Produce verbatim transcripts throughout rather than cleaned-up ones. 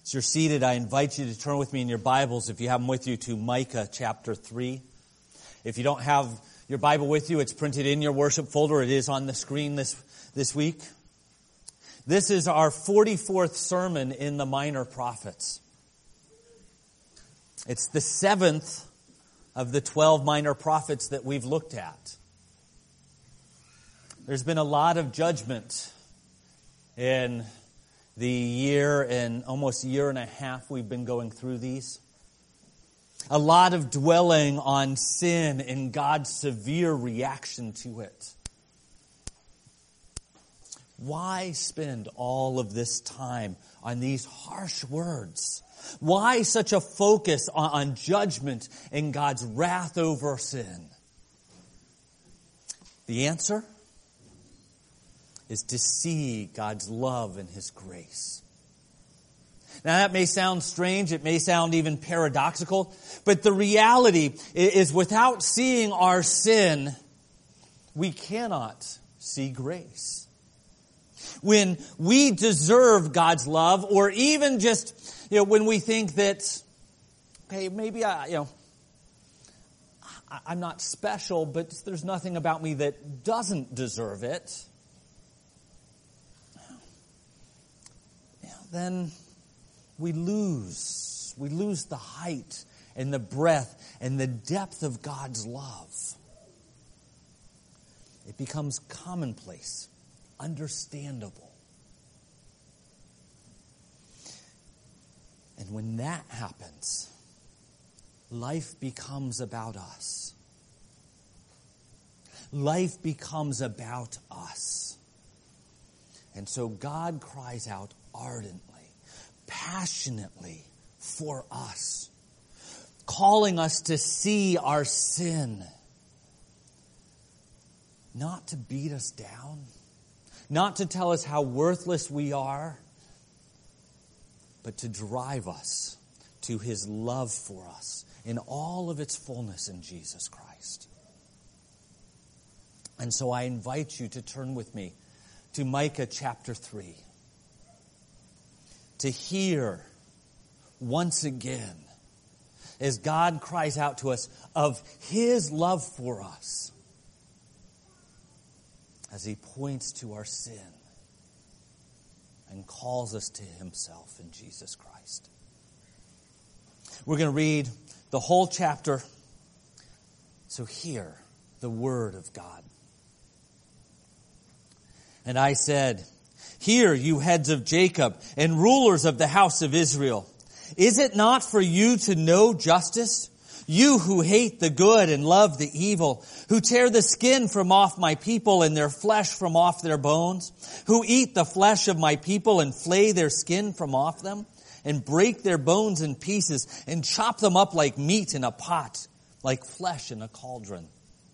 As you're seated, I invite you to turn with me in your Bibles, if you have them with you, to Micah chapter three. If you don't have your Bible with you, it's printed in your worship folder. It is on the screen this, this week. This is our forty-fourth sermon in the Minor Prophets. It's the seventh of the twelve minor prophets that we've looked at. There's been a lot of judgment in the year and almost year and a half we've been going through these. A lot of dwelling on sin and God's severe reaction to it. Why spend all of this time on these harsh words? Why such a focus on, on judgment and God's wrath over sin? The answer is to see God's love and His grace. Now that may sound strange, it may sound even paradoxical, but the reality is without seeing our sin, we cannot see grace. When we deserve God's love, or even just, you know, when we think that, okay, maybe I, you know, I'm not special, but there's nothing about me that doesn't deserve it, then we lose. We lose the height and the breadth and the depth of God's love. It becomes commonplace, understandable. And when that happens, life becomes about us. Life becomes about us. And so God cries out ardently, passionately for us, calling us to see our sin, not to beat us down, not to tell us how worthless we are, but to drive us to His love for us in all of its fullness in Jesus Christ. And so I invite you to turn with me to Micah chapter three. To hear once again as God cries out to us of His love for us as He points to our sin and calls us to Himself in Jesus Christ. We're going to read the whole chapter, so hear the word of God. And I said, "Hear, you heads of Jacob and rulers of the house of Israel. Is it not for you to know justice? You who hate the good and love the evil, who tear the skin from off my people and their flesh from off their bones, who eat the flesh of my people and flay their skin from off them, and break their bones in pieces and chop them up like meat in a pot, like flesh in a cauldron.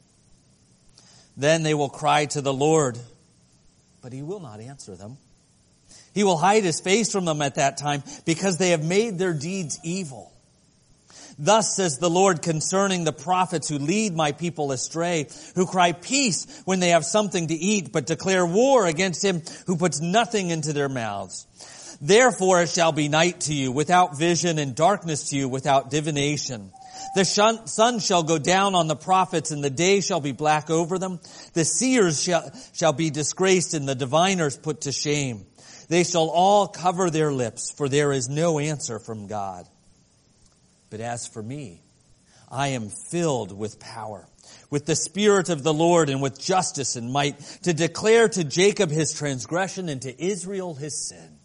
Then they will cry to the Lord, but He will not answer them. He will hide His face from them at that time because they have made their deeds evil. Thus says the Lord concerning the prophets who lead my people astray, who cry peace when they have something to eat, but declare war against him who puts nothing into their mouths. Therefore it shall be night to you without vision, and darkness to you without divination. The sun shall go down on the prophets, and the day shall be black over them. The seers shall, shall be disgraced, and the diviners put to shame. They shall all cover their lips, for there is no answer from God. But as for me, I am filled with power, with the Spirit of the Lord, and with justice and might, to declare to Jacob his transgression and to Israel his sin.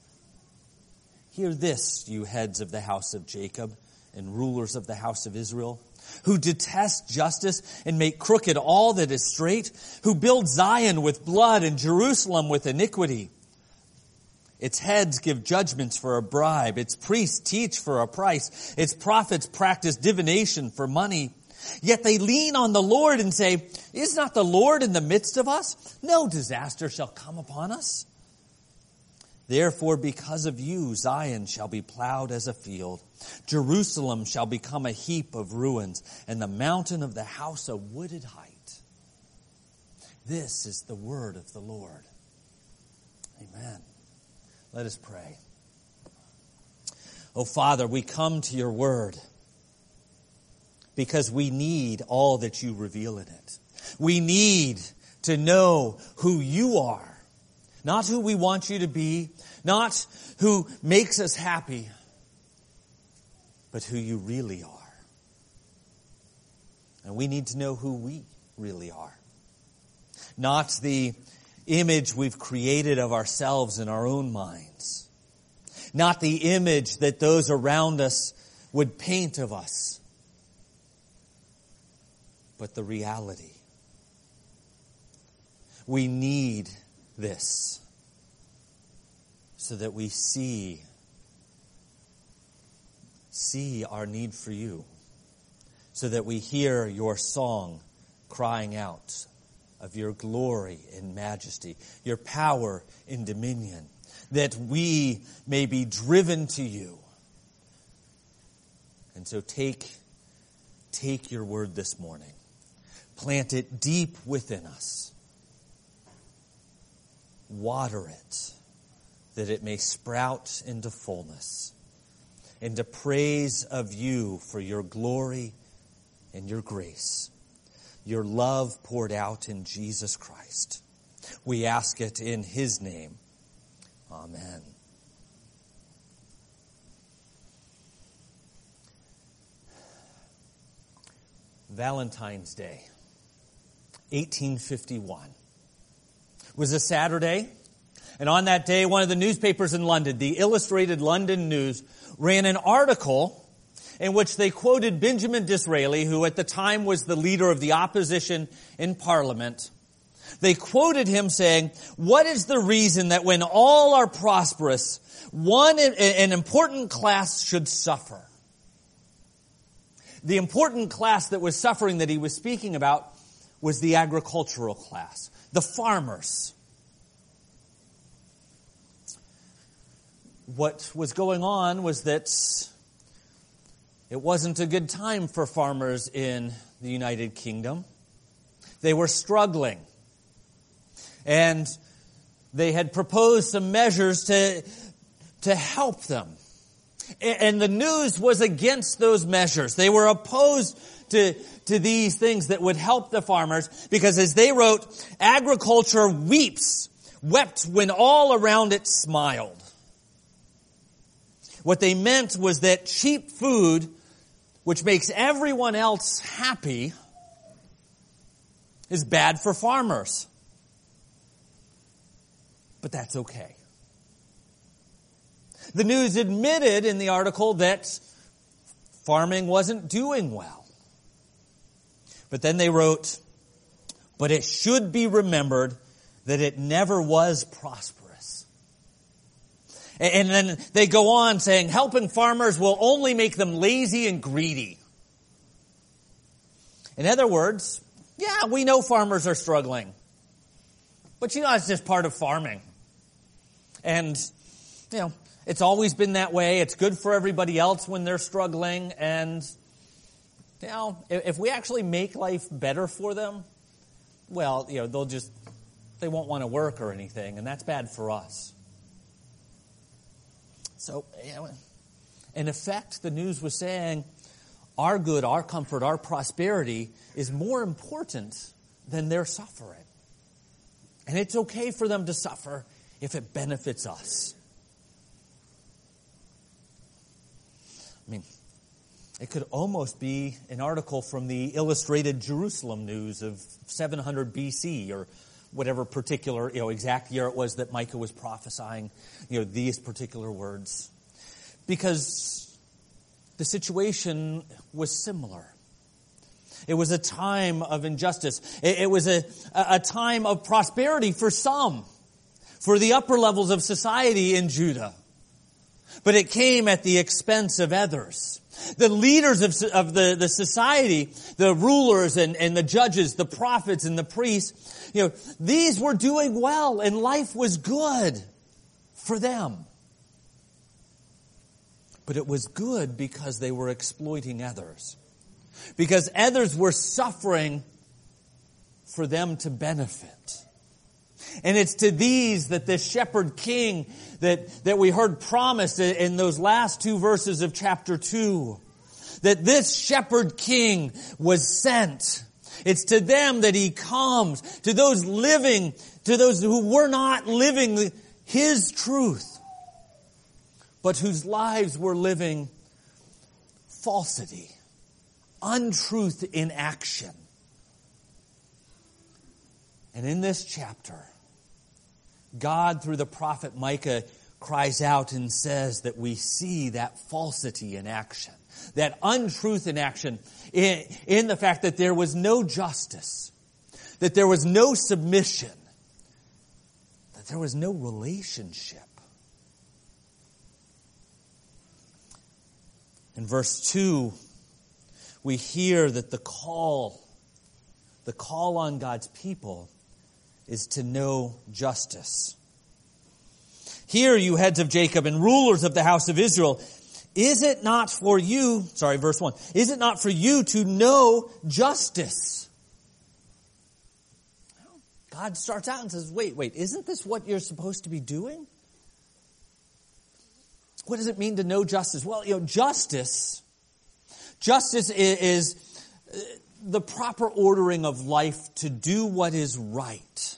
Hear this, you heads of the house of Jacob and rulers of the house of Israel, who detest justice and make crooked all that is straight, who build Zion with blood and Jerusalem with iniquity. Its heads give judgments for a bribe. Its priests teach for a price. Its prophets practice divination for money. Yet they lean on the Lord and say, is not the Lord in the midst of us? No disaster shall come upon us. Therefore, because of you, Zion shall be plowed as a field. Jerusalem shall become a heap of ruins, and the mountain of the house a wooded height. This is the word of the Lord. Amen. Let us pray. Oh, Father, we come to your word because we need all that you reveal in it. We need to know who you are, not who we want you to be, not who makes us happy, but who you really are. And we need to know who we really are. Not the image we've created of ourselves in our own minds. Not the image that those around us would paint of us. But the reality. We need this so that we see, see our need for you. So that we hear your song crying out of your glory and majesty, your power and dominion, that we may be driven to you. And so take, take your word this morning. Plant it deep within us. Water it, that it may sprout into fullness, into praise of you for your glory and your grace, your love poured out in Jesus Christ. We ask it in his name. Amen. Valentine's Day, eighteen fifty-one, was a Saturday. And on that day, one of the newspapers in London, the Illustrated London News, ran an article in which they quoted Benjamin Disraeli, who at the time was the leader of the opposition in Parliament. They quoted him saying, "What is the reason that when all are prosperous, one, an important class should suffer?" The important class that was suffering that he was speaking about was the agricultural class, the farmers. What was going on was that it wasn't a good time for farmers in the United Kingdom. They were struggling. And they had proposed some measures to, to help them. And the news was against those measures. They were opposed to, to these things that would help the farmers because, as they wrote, agriculture weeps, wept when all around it smiled. What they meant was that cheap food, which makes everyone else happy, is bad for farmers. But that's okay. The news admitted in the article that farming wasn't doing well. But then they wrote, "But it should be remembered that it never was prosperous." And then they go on saying, helping farmers will only make them lazy and greedy. In other words, yeah, we know farmers are struggling. But you know, it's just part of farming. And, you know, it's always been that way. It's good for everybody else when they're struggling. And, you know, if we actually make life better for them, well, you know, they'll just, they won't want to work or anything. And that's bad for us. So, you know, in effect, the news was saying our good, our comfort, our prosperity is more important than their suffering. And it's okay for them to suffer if it benefits us. I mean, it could almost be an article from the Illustrated Jerusalem News of seven hundred B C or whatever particular, you know, exact year it was that Micah was prophesying, you know, these particular words. Because the situation was similar. It was a time of injustice. It, it was a, a time of prosperity for some, for the upper levels of society in Judah. But it came at the expense of others. The leaders of, of the, the society, the rulers and, and the judges, the prophets and the priests, you know, these were doing well and life was good for them. But it was good because they were exploiting others. Because others were suffering for them to benefit. And it's to these that this shepherd king that, that we heard promised in those last two verses of chapter two, that this shepherd king was sent. It's to them that he comes, to those living, to those who were not living his truth, but whose lives were living falsity, untruth in action. And in this chapter, God, through the prophet Micah, cries out and says that we see that falsity in action, that untruth in action, in, in the fact that there was no justice, that there was no submission, that there was no relationship. In verse two, we hear that the call, the call on God's people is to know justice. Hear, you heads of Jacob and rulers of the house of Israel, is it not for you, sorry, verse one, is it not for you to know justice? God starts out and says, wait, wait, isn't this what you're supposed to be doing? What does it mean to know justice? Well, you know, justice, justice is, is the proper ordering of life to do what is right.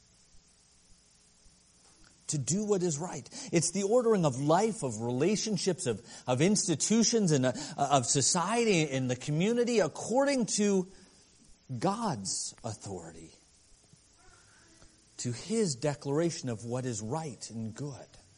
To do what is right. It's the ordering of life, of relationships, of, of institutions, and uh, of society in the community according to God's authority. To His declaration of what is right and good.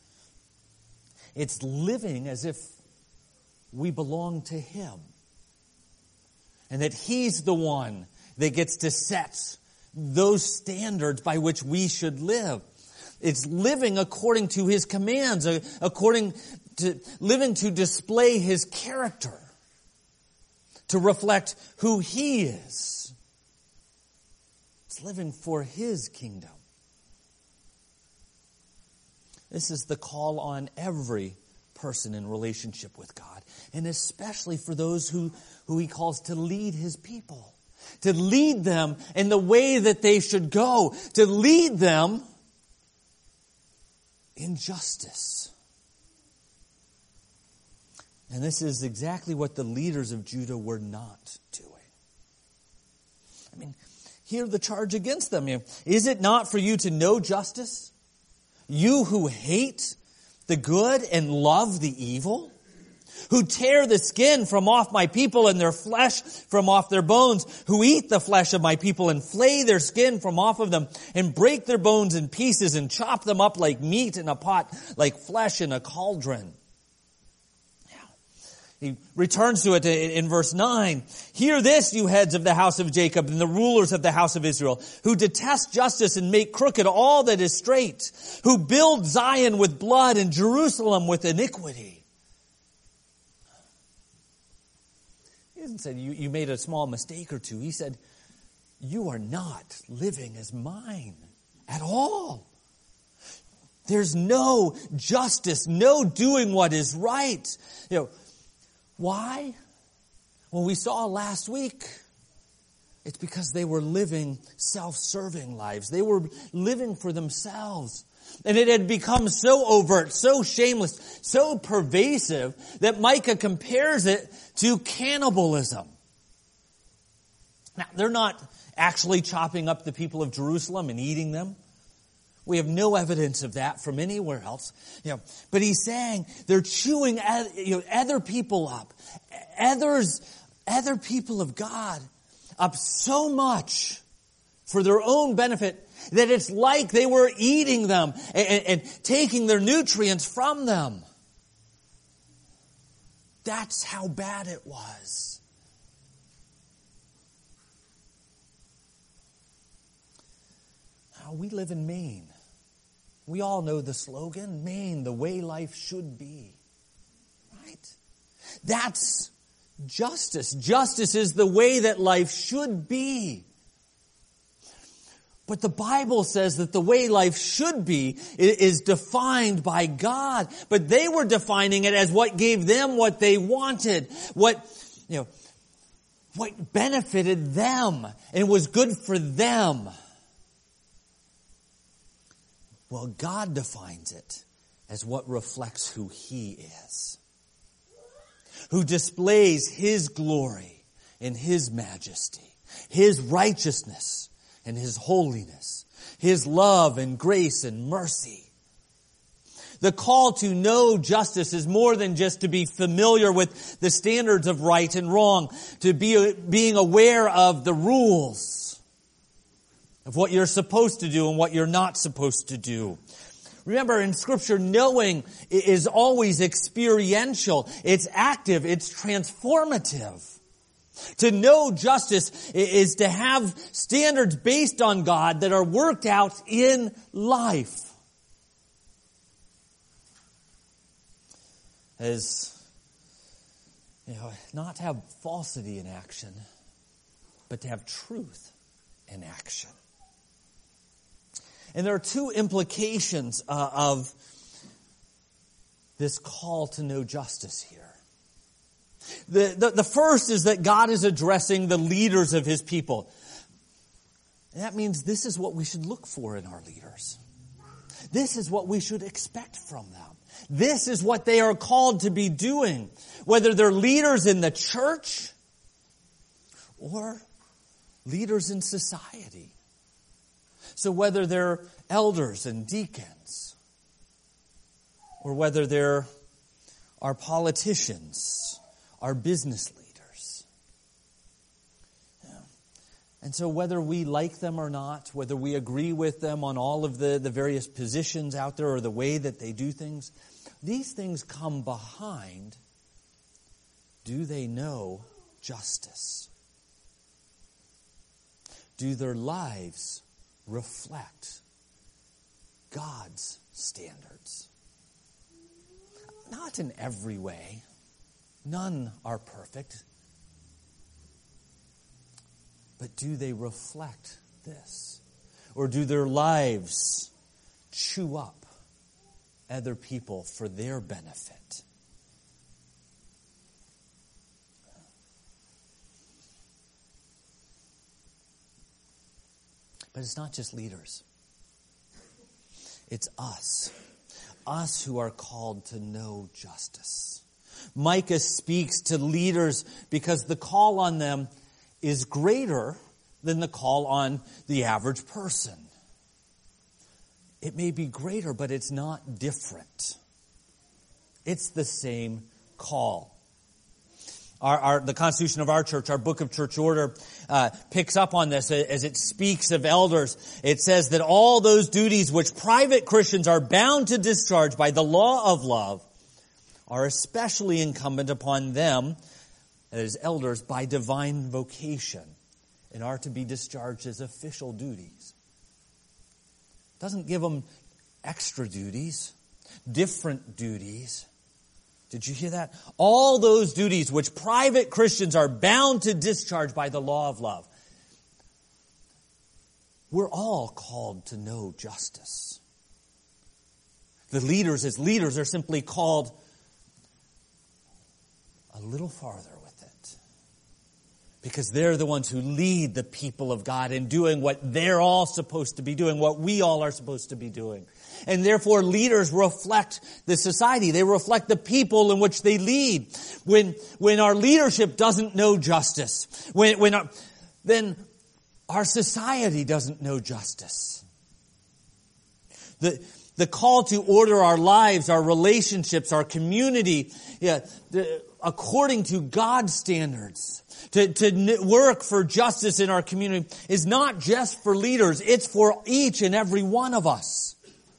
It's living as if we belong to Him. And that He's the one that gets to set those standards by which we should live. It's living according to His commands, according to living to display His character, to reflect who He is. It's living for His kingdom. This is the call on every person in relationship with God, and especially for those who, who He calls to lead His people, to lead them in the way that they should go, to lead them in justice. And this is exactly what the leaders of Judah were not doing. I mean, hear the charge against them. Is it not for you to know justice? You who hate the good and love the evil? Who tear the skin from off my people and their flesh from off their bones, who eat the flesh of my people and flay their skin from off of them and break their bones in pieces and chop them up like meat in a pot, like flesh in a cauldron. He returns to it in verse nine. Hear this, you heads of the house of Jacob and the rulers of the house of Israel, who detest justice and make crooked all that is straight, who build Zion with blood and Jerusalem with iniquity. He hasn't said you, you made a small mistake or two. He said, you are not living as mine at all. There's no justice, no doing what is right. You know, why? Well, we saw last week. It's because they were living self-serving lives. They were living for themselves. And it had become so overt, so shameless, so pervasive that Micah compares it to cannibalism. Now, they're not actually chopping up the people of Jerusalem and eating them. We have no evidence of that from anywhere else. You know, but he's saying they're chewing you know, other people up, others, other people of God up so much for their own benefit that it's like they were eating them and, and taking their nutrients from them. That's how bad it was. Now, we live in Maine. We all know the slogan, Maine, the way life should be. Right? That's justice. Justice is the way that life should be. But the Bible says that the way life should be is defined by God. But they were defining it as what gave them what they wanted, what, you know, what benefited them and was good for them. Well, God defines it as what reflects who He is, who displays His glory and His majesty, His righteousness and His holiness, His love and grace and mercy. The call to know justice is more than just to be familiar with the standards of right and wrong, to be being aware of the rules of what you're supposed to do and what you're not supposed to do. Remember, in Scripture, knowing is always experiential. It's active. It's transformative. To know justice is to have standards based on God that are worked out in life. As, you know, not to have falsity in action, but to have truth in action. And there are two implications uh, of this call to know justice here. The, the, the first is that God is addressing the leaders of His people. And that means this is what we should look for in our leaders. This is what we should expect from them. This is what they are called to be doing, whether they're leaders in the church or leaders in society. So whether they're elders and deacons, or whether they're our politicians, our business leaders. Yeah. And so whether we like them or not, whether we agree with them on all of the, the various positions out there or the way that they do things, these things come behind, do they know justice? Do their lives reflect God's standards? Not in every way. None are perfect. But do they reflect this? Or do their lives chew up other people for their benefit? But it's not just leaders. It's us. Us who are called to know justice. Micah speaks to leaders because the call on them is greater than the call on the average person. It may be greater, but it's not different. It's the same call. Our, our, the Constitution of our church, our Book of Church Order, uh, picks up on this as it speaks of elders. It says that all those duties which private Christians are bound to discharge by the law of love are especially incumbent upon them, as elders, by divine vocation, and are to be discharged as official duties. It doesn't give them extra duties, different duties. Did you hear that? All those duties which private Christians are bound to discharge by the law of love. We're all called to know justice. The leaders as leaders are simply called a little farther with it. Because they're the ones who lead the people of God in doing what they're all supposed to be doing, what we all are supposed to be doing. And therefore, leaders reflect the society. They reflect the people in which they lead. When, when our leadership doesn't know justice, when, when our, then our society doesn't know justice. The, the call to order our lives, our relationships, our community, yeah, the, according to God's standards, to, to work for justice in our community is not just for leaders. It's for each and every one of us.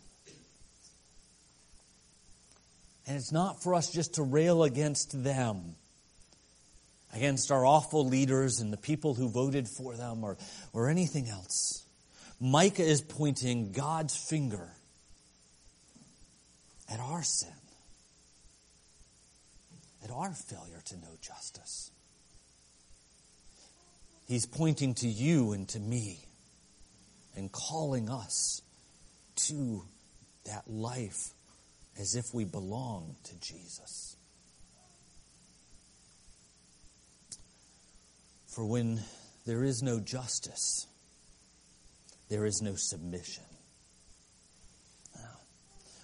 And it's not for us just to rail against them, against our awful leaders and the people who voted for them or, or anything else. Micah is pointing God's finger at our sin, at our failure to know justice. He's pointing to you and to me and calling us to that life as if we belong to Jesus. For when there is no justice, there is no submission.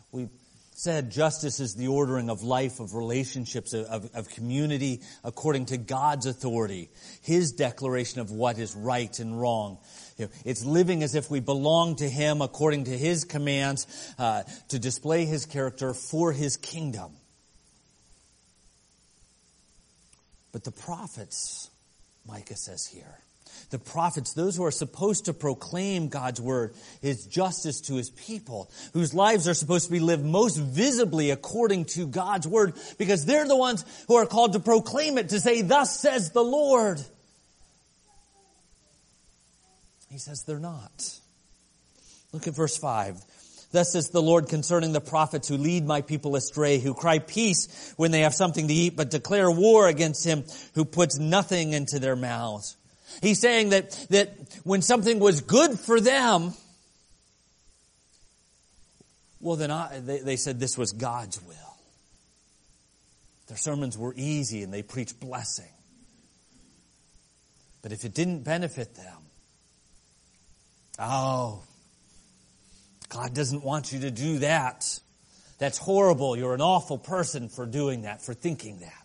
We said justice is the ordering of life, of relationships, of, of community according to God's authority, His declaration of what is right and wrong. You know, it's living as if we belong to Him according to His commands, uh, to display His character for His kingdom. But the prophets, Micah says here, the prophets, those who are supposed to proclaim God's word, His justice to His people, whose lives are supposed to be lived most visibly according to God's word, because they're the ones who are called to proclaim it, to say, thus says the Lord. He says they're not. Look at verse five. Thus says the Lord concerning the prophets who lead my people astray, who cry peace when they have something to eat, but declare war against him who puts nothing into their mouths. He's saying that, that when something was good for them, well then I, they, they said this was God's will. Their sermons were easy and they preached blessing. But if it didn't benefit them, oh, God doesn't want you to do that. That's horrible. You're an awful person for doing that, for thinking that.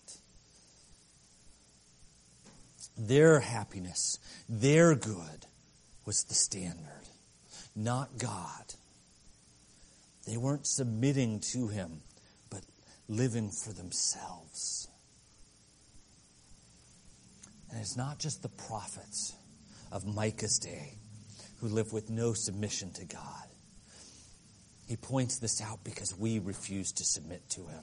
Their happiness, their good was the standard, not God. They weren't submitting to Him, but living for themselves. And it's not just the prophets of Micah's day who live with no submission to God. He points this out because we refuse to submit to Him.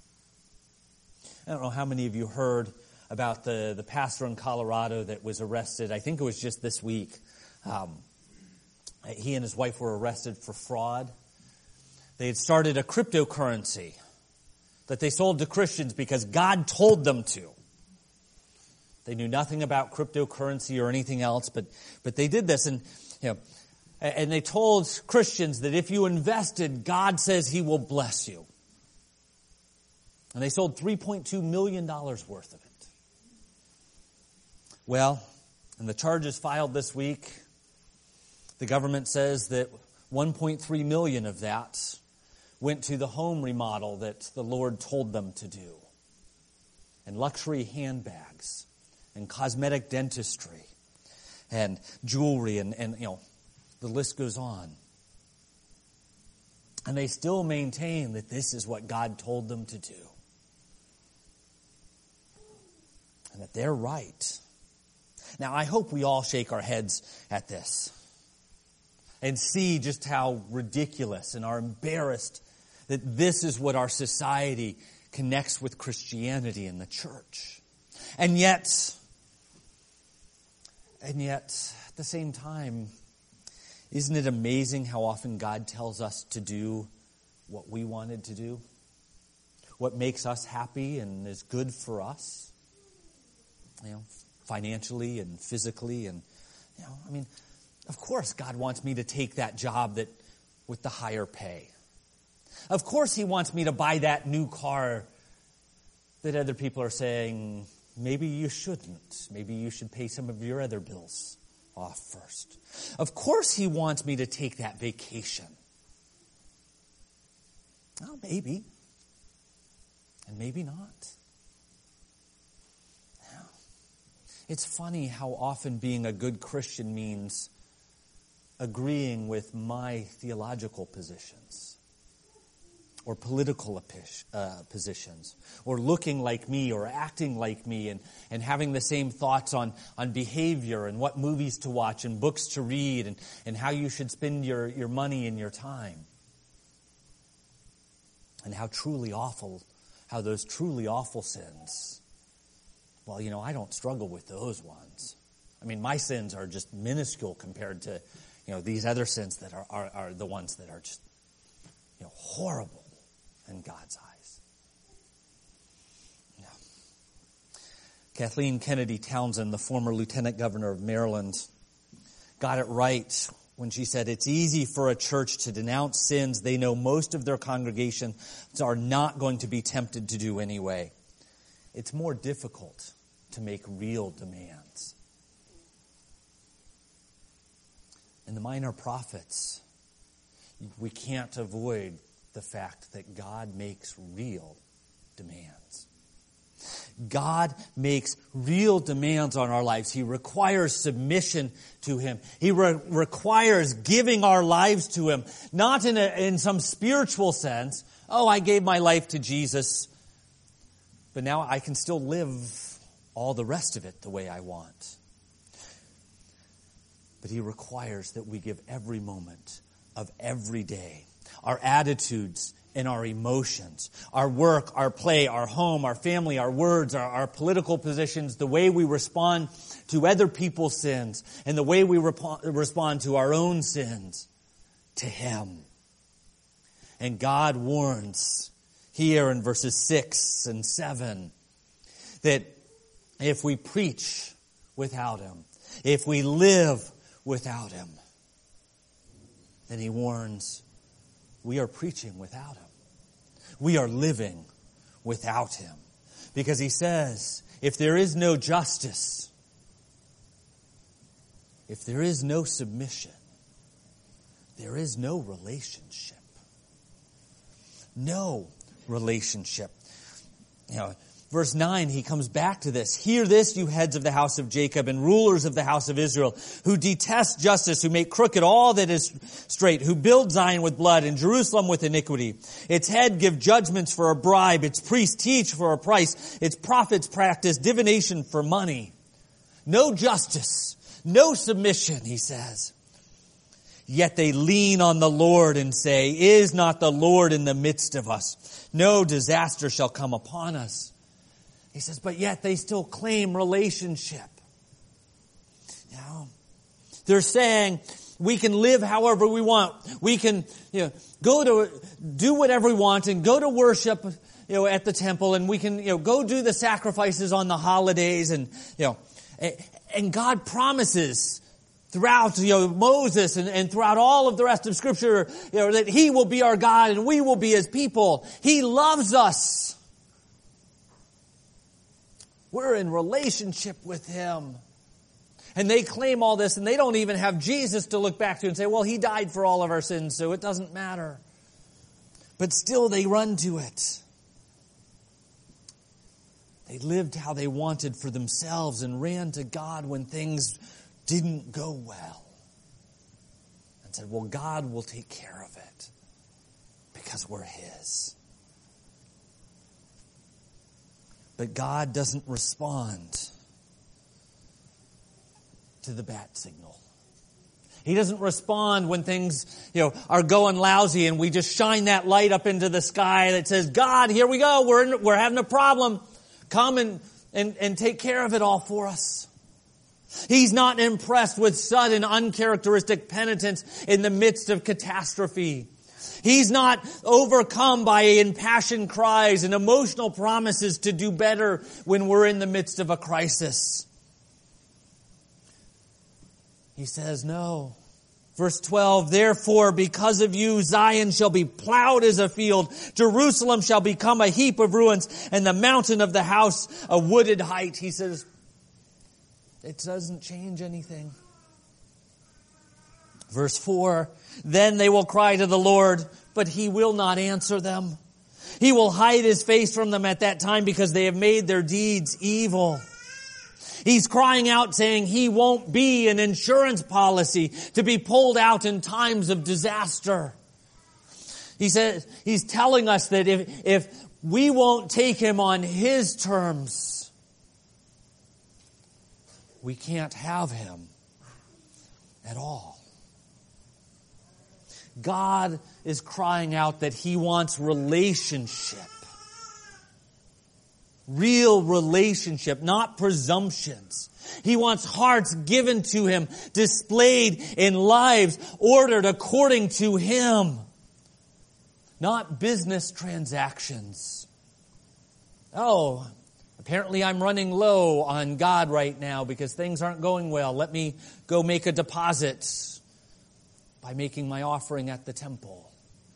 I don't know how many of you heard about the, the pastor in Colorado that was arrested. I think it was just this week. Um, he and his wife were arrested for fraud. They had started a cryptocurrency that they sold to Christians because God told them to. They knew nothing about cryptocurrency or anything else, but but they did this, and you know, and they told Christians that if you invested, God says He will bless you. And they sold three point two million dollars worth of it. Well, in the charges filed this week, the government says that one point three million dollars of that went to the home remodel that the Lord told them to do, and luxury handbags, and cosmetic dentistry, and jewelry, and, and you know, the list goes on. And they still maintain that this is what God told them to do. And that they're right. Now, I hope we all shake our heads at this and see just how ridiculous and are embarrassed that this is what our society connects with Christianity and the church. And yet, and yet, at the same time, isn't it amazing how often God tells us to do what we wanted to do? What makes us happy and is good for us? You know, financially and physically, and you know, I mean, of course God wants me to take that job that with the higher pay. Of course He wants me to buy that new car that other people are saying, maybe you shouldn't. Maybe you should pay some of your other bills off first. Of course He wants me to take that vacation. Well, maybe. And maybe not. It's funny how often being a good Christian means agreeing with my theological positions or political uh, positions, or looking like me or acting like me, and, and having the same thoughts on, on behavior and what movies to watch and books to read and, and how you should spend your, your money and your time. And how truly awful, how those truly awful sins, well, you know, I don't struggle with those ones. I mean, my sins are just minuscule compared to, you know, these other sins that are, are, are the ones that are just, you know, horrible in God's eyes. Yeah. Kathleen Kennedy Townsend, the former lieutenant governor of Maryland, got it right when she said, it's easy for a church to denounce sins they know most of their congregation are not going to be tempted to do anyway. It's more difficult to make real demands. In the minor prophets, we can't avoid the fact that God makes real demands. God makes real demands on our lives. He requires submission to Him. He re- requires giving our lives to Him, not in a, in some spiritual sense. Oh, I gave my life to Jesus, but now I can still live all the rest of it the way I want. But He requires that we give every moment of every day, our attitudes and our emotions, our work, our play, our home, our family, our words, our, our political positions, the way we respond to other people's sins, and the way we rep- respond to our own sins, to Him. And God warns here in verses six and seven that if we preach without Him, if we live without Him, then He warns we are preaching without Him. We are living without Him. Because He says, if there is no justice, if there is no submission, there is no relationship. No relationship. You know, verse nine, he comes back to this. Hear this, you heads of the house of Jacob and rulers of the house of Israel, who detest justice, who make crooked all that is straight, who build Zion with blood and Jerusalem with iniquity. Its head give judgments for a bribe. Its priests teach for a price. Its prophets practice divination for money. No justice, no submission, he says. Yet they lean on the Lord and say, is not the Lord in the midst of us? No disaster shall come upon us. He says, but yet they still claim relationship. You know, they're saying we can live however we want. We can, you know, go to, do whatever we want and go to worship, you know, at the temple, and we can, you know, go do the sacrifices on the holidays, and, you know, and God promises throughout, you know, Moses and, and throughout all of the rest of Scripture, you know, that He will be our God and we will be His people. He loves us. We're in relationship with Him. And they claim all this, and they don't even have Jesus to look back to and say, well, He died for all of our sins, so it doesn't matter. But still they run to it. They lived how they wanted for themselves and ran to God when things didn't go well. And said, well, God will take care of it because we're His. But God doesn't respond to the bat signal. He doesn't respond when things, you know, are going lousy and we just shine that light up into the sky that says, God, here we go. We're in, we're having a problem. Come and, and, and take care of it all for us. He's not impressed with sudden, uncharacteristic penitence in the midst of catastrophe. He's not overcome by impassioned cries and emotional promises to do better when we're in the midst of a crisis. He says, no. Verse twelve, therefore, because of you, Zion shall be plowed as a field. Jerusalem shall become a heap of ruins, and the mountain of the house a wooded height. He says, it doesn't change anything. Verse four, then they will cry to the Lord, but He will not answer them. He will hide His face from them at that time because they have made their deeds evil. He's crying out saying He won't be an insurance policy to be pulled out in times of disaster. He says, He's telling us that if, if we won't take Him on His terms, we can't have Him at all. God is crying out that He wants relationship. Real relationship, not presumptions. He wants hearts given to Him, displayed in lives ordered according to Him. Not business transactions. Oh, apparently I'm running low on God right now because things aren't going well. Let me go make a deposit by making my offering at the temple.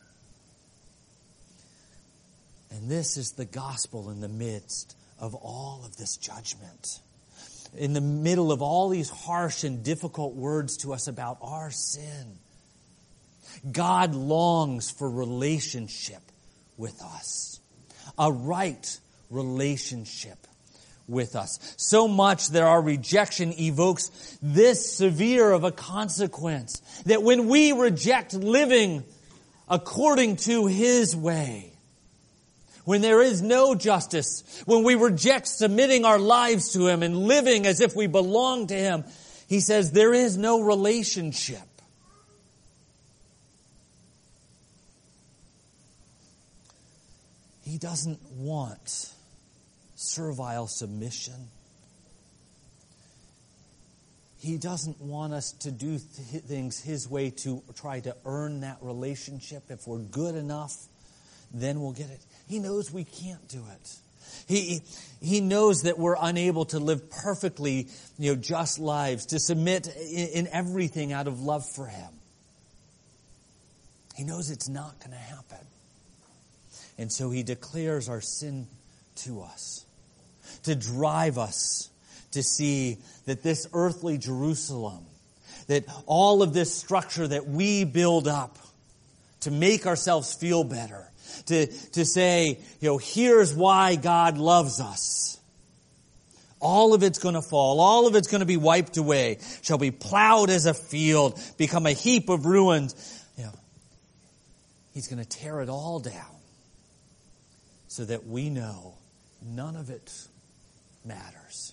And this is the gospel in the midst of all of this judgment. In the middle of all these harsh and difficult words to us about our sin. God longs for relationship with us. A right relationship with us. So much that our rejection evokes this severe of a consequence. That when we reject living according to His way, when there is no justice, when we reject submitting our lives to Him and living as if we belong to Him, He says there is no relationship. He doesn't want servile submission. He doesn't want us to do th- things His way to try to earn that relationship. If we're good enough, then we'll get it. He knows we can't do it. He, he knows that we're unable to live perfectly, you know, just lives, to submit in, in everything out of love for Him. He knows it's not going to happen. And so He declares our sin to us, to drive us to see that this earthly Jerusalem, that all of this structure that we build up to make ourselves feel better, to, to say, you know, here's why God loves us. All of it's going to fall. All of it's going to be wiped away. Shall be plowed as a field, become a heap of ruins. You know, He's going to tear it all down so that we know none of it matters.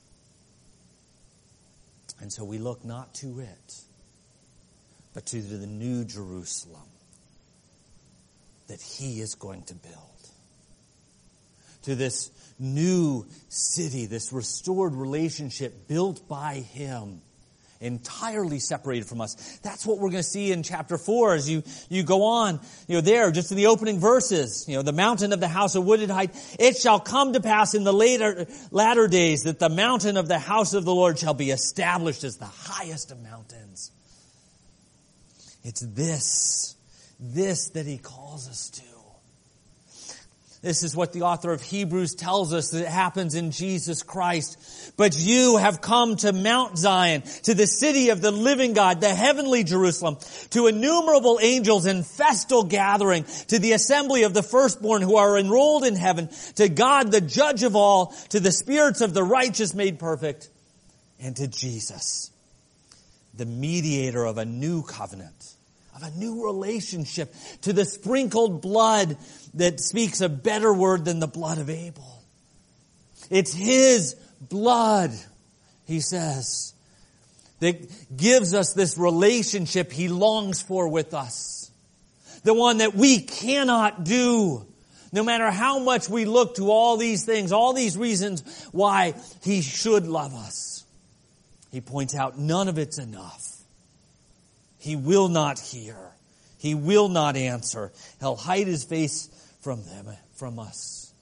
And so we look not to it, but to the new Jerusalem that He is going to build. To this new city, this restored relationship built by Him, entirely separated from us. That's what we're going to see in chapter four as you, you go on, you know, there, just in the opening verses, you know, the mountain of the house of wooded height. It shall come to pass in the later, latter days that the mountain of the house of the Lord shall be established as the highest of mountains. It's this, this that He calls us to. This is what the author of Hebrews tells us that happens in Jesus Christ. But you have come to Mount Zion, to the city of the living God, the heavenly Jerusalem, to innumerable angels in festal gathering, to the assembly of the firstborn who are enrolled in heaven, to God the judge of all, to the spirits of the righteous made perfect, and to Jesus, the mediator of a new covenant, of a new relationship, to the sprinkled blood that speaks a better word than the blood of Abel. It's His blood, He says, that gives us this relationship He longs for with us. The one that we cannot do. No matter how much we look to all these things, all these reasons why He should love us. He points out none of it's enough. He will not hear. He will not answer. He'll hide His face from them, from us.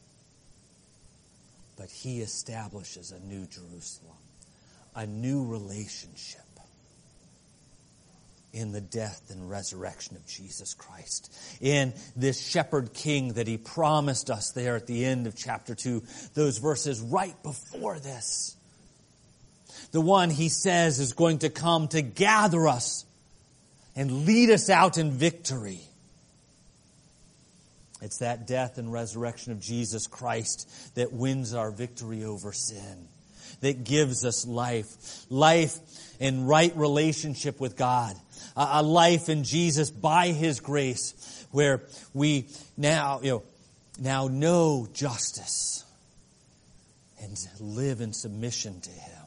But He establishes a new Jerusalem, a new relationship in the death and resurrection of Jesus Christ, in this shepherd king that He promised us there at the end of chapter two, those verses right before this. The one He says is going to come to gather us and lead us out in victory. It's that death and resurrection of Jesus Christ that wins our victory over sin, that gives us life, life in right relationship with God, a life in Jesus by His grace, where we now, you know, now know justice and live in submission to Him.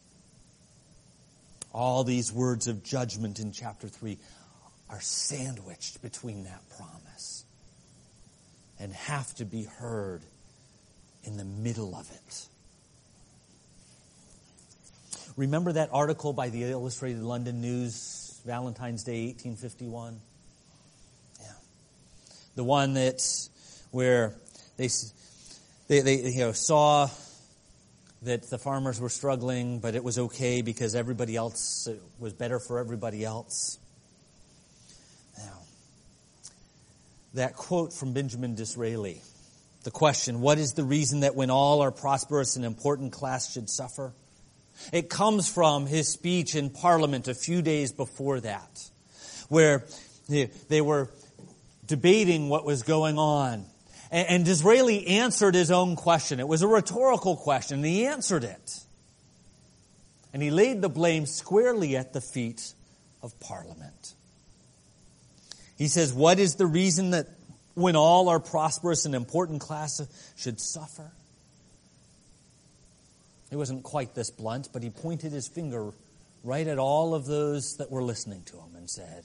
All these words of judgment in chapter three are sandwiched between that promise and have to be heard in the middle of it. Remember that article by the Illustrated London News, Valentine's Day, eighteen fifty-one? Yeah. The one that's where they, they, they you know, saw that the farmers were struggling, but it was okay because everybody else, it was better for everybody else. Now, that quote from Benjamin Disraeli, the question, what is the reason that when all are prosperous an important class should suffer? It comes from his speech in Parliament a few days before that, where they were debating what was going on. And Disraeli answered his own question. It was a rhetorical question, and he answered it. And he laid the blame squarely at the feet of Parliament. He says, what is the reason that when all our prosperous and important class should suffer? He wasn't quite this blunt, but he pointed his finger right at all of those that were listening to him and said,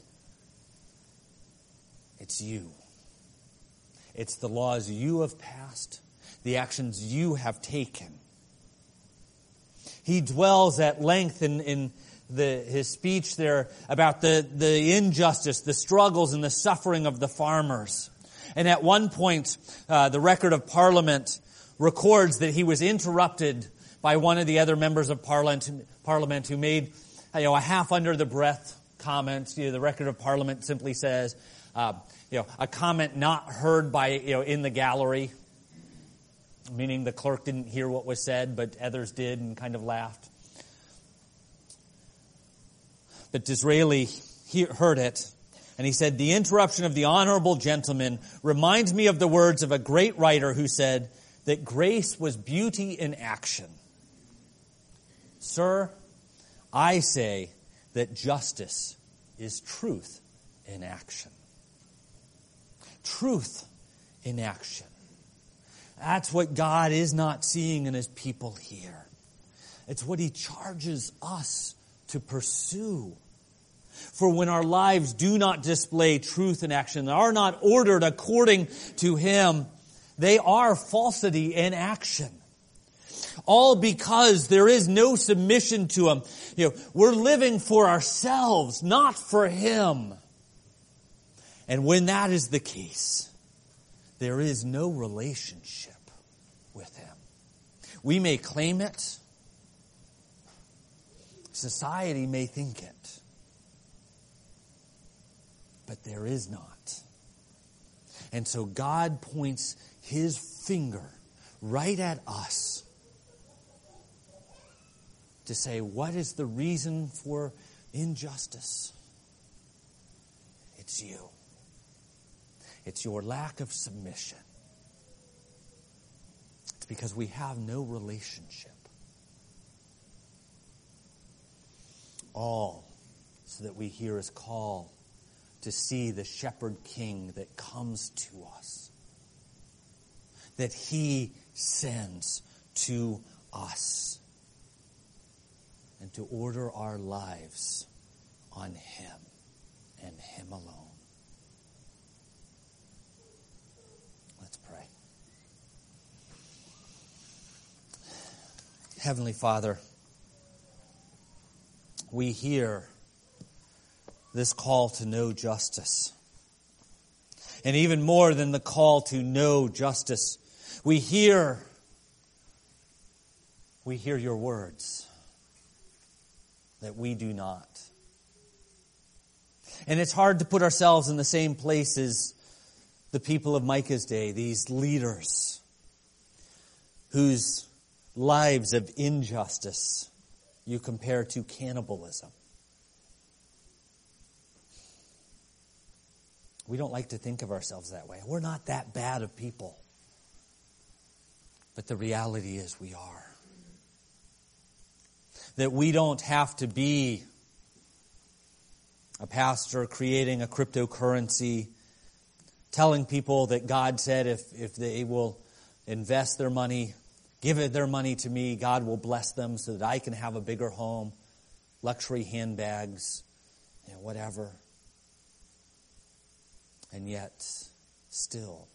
it's you. It's the laws you have passed, the actions you have taken. He dwells at length in, in the, his speech there about the, the injustice, the struggles, and the suffering of the farmers. And at one point, uh, the record of Parliament records that he was interrupted by one of the other members of Parliament, Parliament who made you know, a half under the breath comment. You know, the record of Parliament simply says, uh, you know, a comment not heard by, you know, in the gallery, meaning the clerk didn't hear what was said, but others did and kind of laughed. But Disraeli he heard it, and he said, the interruption of the honorable gentleman reminds me of the words of a great writer who said that grace was beauty in action. Sir, I say that justice is truth in action. Truth in action. That's what God is not seeing in his people here. It's what he charges us to pursue. For when our lives do not display truth in action, are not ordered according to him, they are falsity in action. All because there is no submission to him. You know, we're living for ourselves, not for him. And when that is the case, there is no relationship with him. We may claim it. Society may think it. But there is not. And so God points his finger right at us to say, what is the reason for injustice? It's you. It's your lack of submission. It's because we have no relationship. All so that we hear his call to see the shepherd king that comes to us, that he sends to us, and to order our lives on him and him alone. Let's pray. Heavenly Father, we hear this call to know justice. And even more than the call to know justice, we hear, we hear your words that we do not. And it's hard to put ourselves in the same place as the people of Micah's day, these leaders whose lives of injustice you compare to cannibalism. We don't like to think of ourselves that way. We're not that bad of people. But the reality is we are. That we don't have to be a pastor creating a cryptocurrency, telling people that God said if, if they will invest their money, give it their money to me, God will bless them so that I can have a bigger home, luxury handbags, you know, whatever. And yet, still,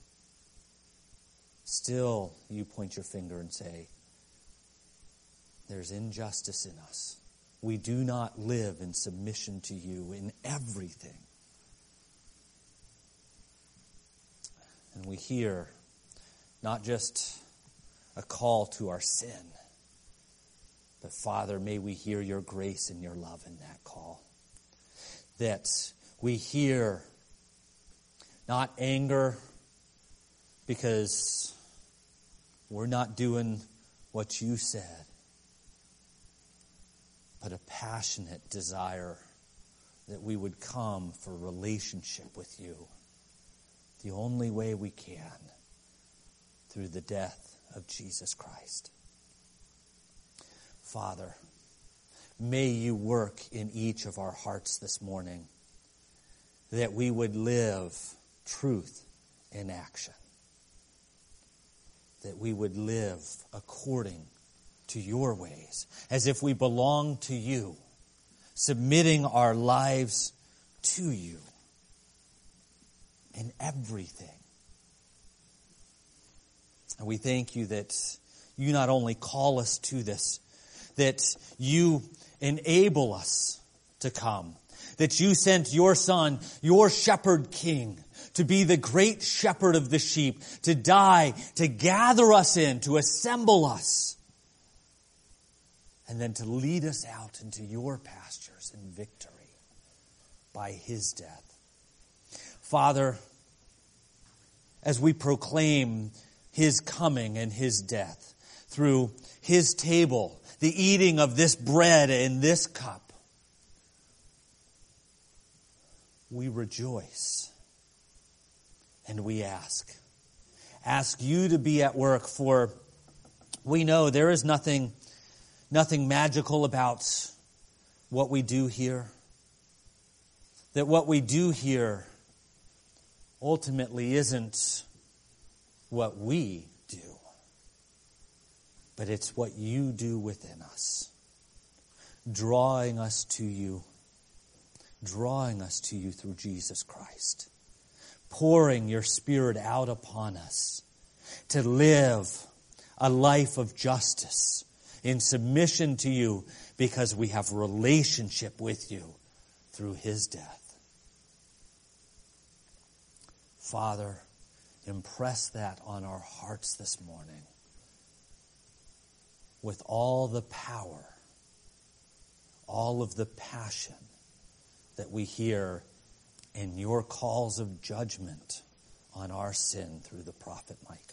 still you point your finger and say, there's injustice in us. We do not live in submission to you in everything. And we hear not just a call to our sin, but Father, may we hear your grace and your love in that call. That we hear not anger because we're not doing what you said, but a passionate desire that we would come for relationship with you the only way we can, through the death of Jesus Christ. Father, may you work in each of our hearts this morning, that we would live truth in action, that we would live according to your ways, as if we belong to you, submitting our lives to you in everything. And we thank you that you not only call us to this, that you enable us to come, that you sent your Son, your shepherd king, to be the great shepherd of the sheep, to die, to gather us in, to assemble us, and then to lead us out into your pastures in victory by his death. Father, as we proclaim his coming and his death through his table, the eating of this bread and this cup, we rejoice and we ask. Ask you to be at work, for we know there is nothing, nothing magical about what we do here. That what we do here ultimately isn't what we do, but it's what you do within us, drawing us to you, drawing us to you through Jesus Christ, pouring your Spirit out upon us to live a life of justice in submission to you, because we have relationship with you through his death. Father, impress that on our hearts this morning with all the power, all of the passion that we hear in your calls of judgment on our sin through the prophet Micah.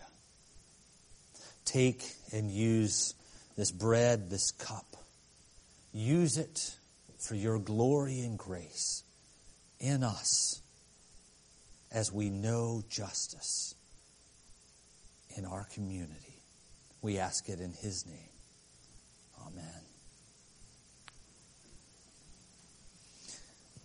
Take and use this bread, this cup. Use it for your glory and grace in us as we know justice in our community. We ask it in his name. Amen.